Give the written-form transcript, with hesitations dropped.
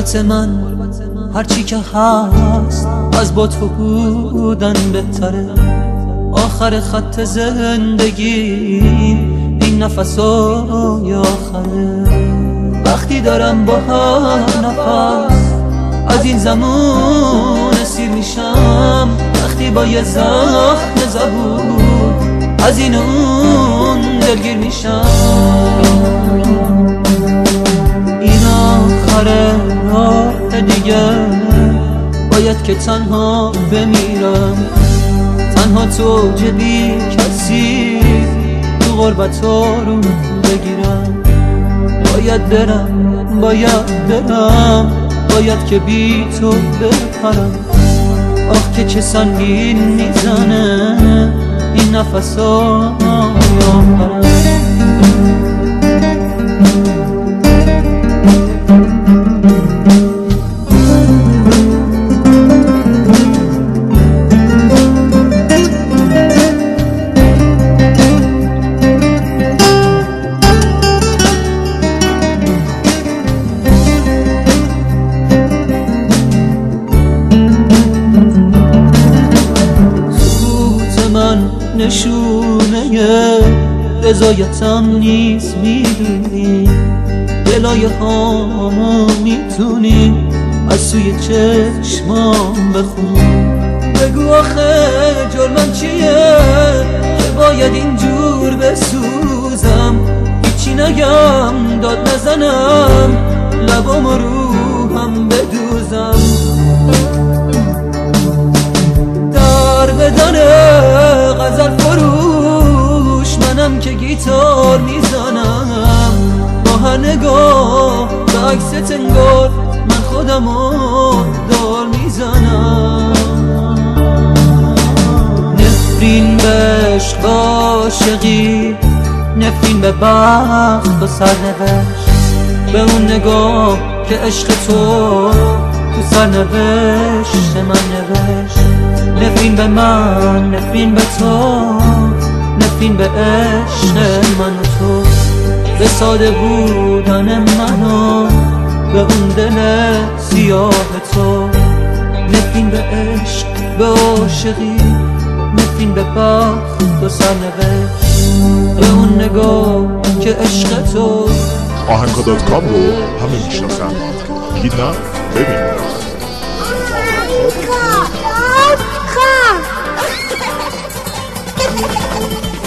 غربت من هرچی که هست از با تو بودن بهتره. آخر خط زندگیم این نفسای آخره. وقتی دارم با هر نفس از این زمان اسیر میشم، وقتی با یه زخم زبون از این اون دلگیر میشم. این آخره راه دیگه باید که تنها بمیرم، تنها تو جبی کسی تو غربت رو بگیرم. باید برم باید که بی تو بپرم. آخ که چه سنگین میزنه این نفسای آخرم. نشونه رضایتم نیست، میدونی دلای هامو میتونی از سوی چشمام بخونی. بگو آخه جرمم چیه که باید اینجور بسوزم؟ هیچی نگم داد نزنم لبام و روحم بدوزم. در بدانه غزل فروش منم که گیتار میزنم. با هر نگاه به عکست انگار من خودمو دار میزنم. نفرین به عشق عاشقی، نفرین به بخت و سرنوشت، به اون نگاه که عشق تو سرنوشت من نوشت. نفرین به من، نفرین به تو، نفرین به عشق من و تو، به ساده بودن منو به اون دل سیاه تو. نفرین به عشق، به عاشقی، نفرین به بخت و سرنوشت، به اون نگاه که عشق تو. آهنگا.com رو همه میشناسن، گید نه ببین. خب